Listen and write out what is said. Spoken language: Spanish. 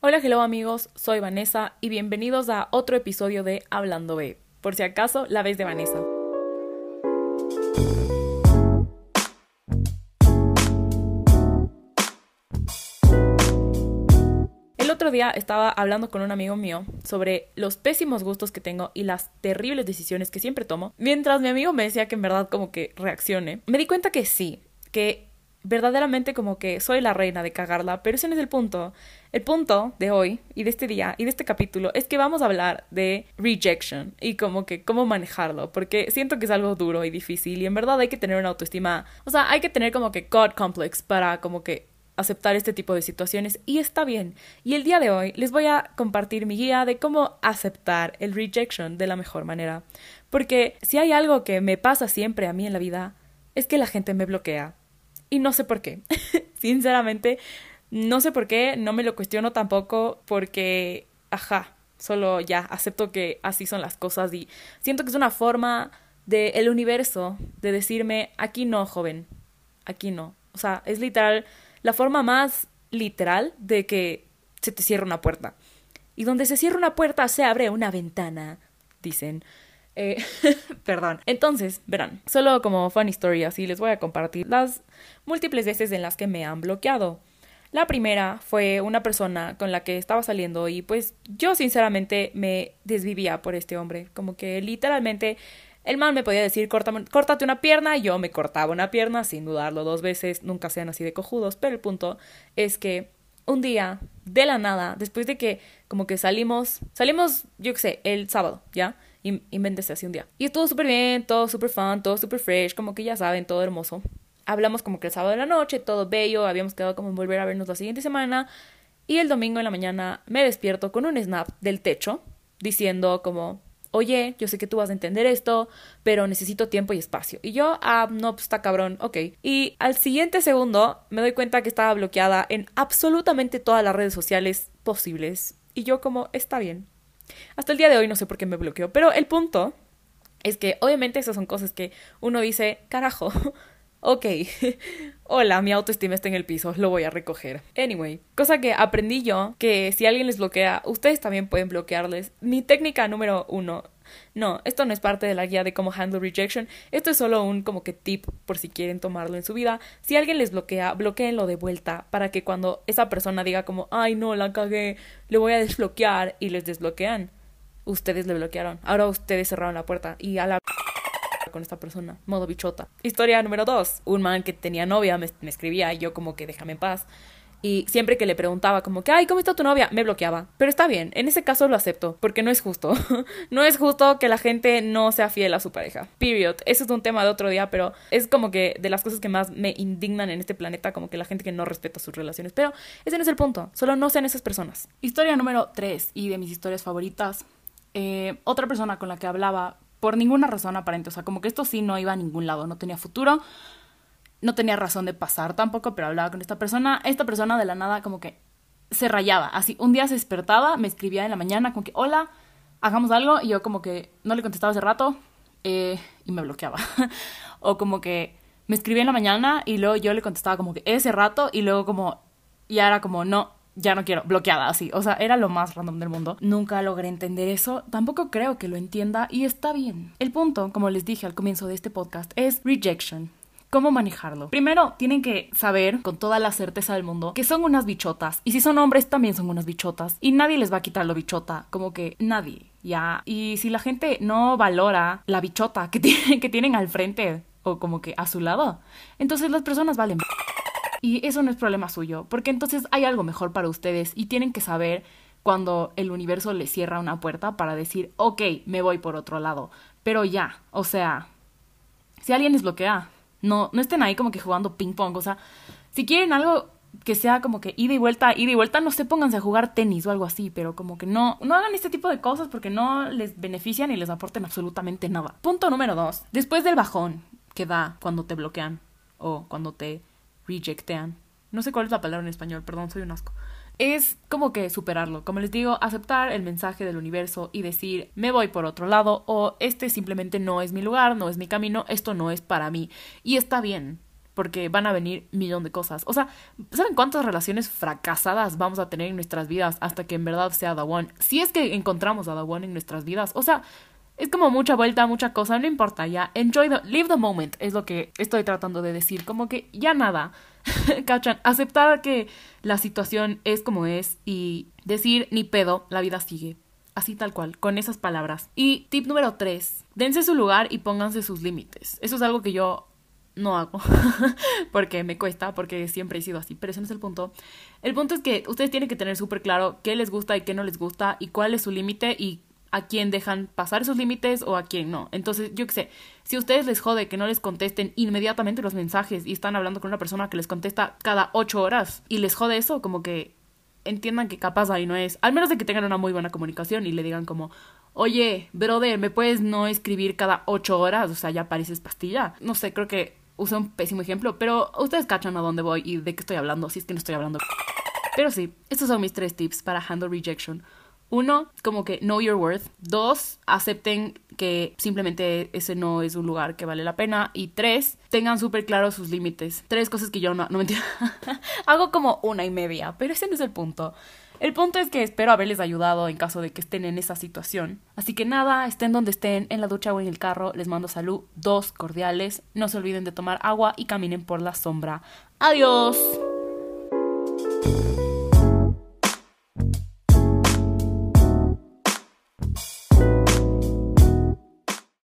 Hola, hello amigos, soy Vanessa y bienvenidos a otro episodio de Hablando B. Por si acaso, la vez de Vanessa. El otro día estaba hablando con un amigo mío sobre los pésimos gustos que tengo y las terribles decisiones que siempre tomo. Mientras mi amigo me decía que en verdad como que reaccione, me di cuenta que sí, que verdaderamente como que soy la reina de cagarla, pero ese no es el punto. El punto de hoy y de este día y de este capítulo es que vamos a hablar de rejection y como que cómo manejarlo, porque siento que es algo duro y difícil y en verdad hay que tener una autoestima, o sea, hay que tener como que God complex para como que aceptar este tipo de situaciones y está bien. Y el día de hoy les voy a compartir mi guía de cómo aceptar el rejection de la mejor manera, porque si hay algo que me pasa siempre a mí en la vida es que la gente me bloquea. Y no sé por qué. Sinceramente, no sé por qué, no me lo cuestiono tampoco porque, solo ya acepto que así son las cosas y siento que es una forma del universo de decirme, aquí no, joven, aquí no. O sea, es literal, la forma más literal de que se te cierra una puerta. Y donde se cierra una puerta se abre una ventana, dicen. Perdón. Entonces, verán, solo como funny story así les voy a compartir las múltiples veces en las que me han bloqueado. La primera fue una persona con la que estaba saliendo y pues yo sinceramente me desvivía por este hombre. Como que literalmente el man me podía decir córtate una pierna y yo me cortaba una pierna sin dudarlo 2 veces. Nunca sean así de cojudos, pero el punto es que un día, de la nada, después de que como que salimos, yo qué sé, el sábado, ¿ya? Invéntese así un día. Y estuvo súper bien, todo súper fun, todo súper fresh, como que ya saben, todo hermoso. Hablamos como que el sábado de la noche, todo bello, habíamos quedado como en volver a vernos la siguiente semana. Y el domingo en la mañana me despierto con un snap del techo, diciendo como, oye, yo sé que tú vas a entender esto, pero necesito tiempo y espacio. Y yo, no, pues está cabrón, ok. Y al siguiente segundo me doy cuenta que estaba bloqueada en absolutamente todas las redes sociales posibles. Y yo como, está bien. Hasta el día de hoy no sé por qué me bloqueó, pero el punto es que obviamente esas son cosas que uno dice, carajo, ok, hola, mi autoestima está en el piso, lo voy a recoger. Anyway, cosa que aprendí yo, que si alguien les bloquea, ustedes también pueden bloquearles. Mi técnica número 1, no, esto no es parte de la guía de cómo handle rejection, esto es solo un como que tip por si quieren tomarlo en su vida. Si alguien les bloquea, bloquéenlo de vuelta para que cuando esa persona diga como, ay no, la cagué, le voy a desbloquear y les desbloquean, ustedes le bloquearon. Ahora ustedes cerraron la puerta y a la con esta persona, modo bichota. Historia número 2. Un man que tenía novia me escribía y yo como que déjame en paz. Y siempre que le preguntaba como que, ay, ¿cómo está tu novia? Me bloqueaba. Pero está bien, en ese caso lo acepto, porque no es justo. No es justo que la gente no sea fiel a su pareja. Period. Eso es un tema de otro día, pero es como que de las cosas que más me indignan en este planeta, como que la gente que no respeta sus relaciones. Pero ese no es el punto. Solo no sean esas personas. Historia número 3 y de mis historias favoritas. Otra persona con la que hablaba por ninguna razón aparente, o sea, como que esto sí no iba a ningún lado, no tenía futuro, no tenía razón de pasar tampoco, pero hablaba con esta persona de la nada como que se rayaba, así, un día se despertaba, me escribía en la mañana como que, hola, hagamos algo, y yo como que no le contestaba hace rato, y me bloqueaba, o como que me escribía en la mañana, y luego yo le contestaba como que ese rato, y luego como, ya era como, no, ya no quiero, bloqueada, así. O sea, era lo más random del mundo. Nunca logré entender eso. Tampoco creo que lo entienda y está bien. El punto, como les dije al comienzo de este podcast, es rejection. ¿Cómo manejarlo? Primero, tienen que saber con toda la certeza del mundo que son unas bichotas. Y si son hombres, también son unas bichotas. Y nadie les va a quitar lo bichota. Como que nadie, ¿ya? Y si la gente no valora la bichota que tienen al frente o como que a su lado, entonces las personas valen. Y eso no es problema suyo, porque entonces hay algo mejor para ustedes y tienen que saber cuando el universo les cierra una puerta para decir, ok, me voy por otro lado. Pero ya, o sea, si alguien les bloquea, no estén ahí como que jugando ping pong. O sea, si quieren algo que sea como que ida y vuelta, no sé, pónganse a jugar tenis o algo así, pero como que no hagan este tipo de cosas porque no les benefician y les aporten absolutamente nada. Punto número 2. Después del bajón que da cuando te bloquean o cuando te rejectean. No sé cuál es la palabra en español, perdón, soy un asco. Es como que superarlo, como les digo, aceptar el mensaje del universo y decir, me voy por otro lado o este simplemente no es mi lugar, no es mi camino, esto no es para mí. Y está bien, porque van a venir un millón de cosas. O sea, ¿saben cuántas relaciones fracasadas vamos a tener en nuestras vidas hasta que en verdad sea the one? Si es que encontramos a the one en nuestras vidas. O sea, es como mucha vuelta, mucha cosa, no importa, ya. Live the moment, es lo que estoy tratando de decir. Como que ya nada, ¿cachan? Aceptar que la situación es como es y decir, ni pedo, la vida sigue. Así tal cual, con esas palabras. Y tip número 3, dense su lugar y pónganse sus límites. Eso es algo que yo no hago, porque me cuesta, porque siempre he sido así, pero ese no es el punto. El punto es que ustedes tienen que tener súper claro qué les gusta y qué no les gusta y cuál es su límite y a quién dejan pasar esos límites o a quién no. Entonces, yo qué sé, si a ustedes les jode que no les contesten inmediatamente los mensajes y están hablando con una persona que les contesta cada 8 horas y les jode eso, como que entiendan que capaz ahí no es, al menos de que tengan una muy buena comunicación y le digan como, oye, brother, ¿me puedes no escribir cada 8 horas? O sea, ya pareces pastilla. No sé, creo que usé un pésimo ejemplo, pero ustedes cachan a dónde voy y de qué estoy hablando, si es que no estoy hablando. Pero sí, estos son mis 3 tips para handle rejection. 1, como que know your worth. 2, acepten que simplemente ese no es un lugar que vale la pena. Y 3, tengan súper claros sus límites. 3 cosas que yo no mentira. Hago como 1.5, pero ese no es el punto. El punto es que espero haberles ayudado en caso de que estén en esa situación. Así que nada, estén donde estén, en la ducha o en el carro, les mando salud, 2 cordiales. No se olviden de tomar agua y caminen por la sombra. ¡Adiós!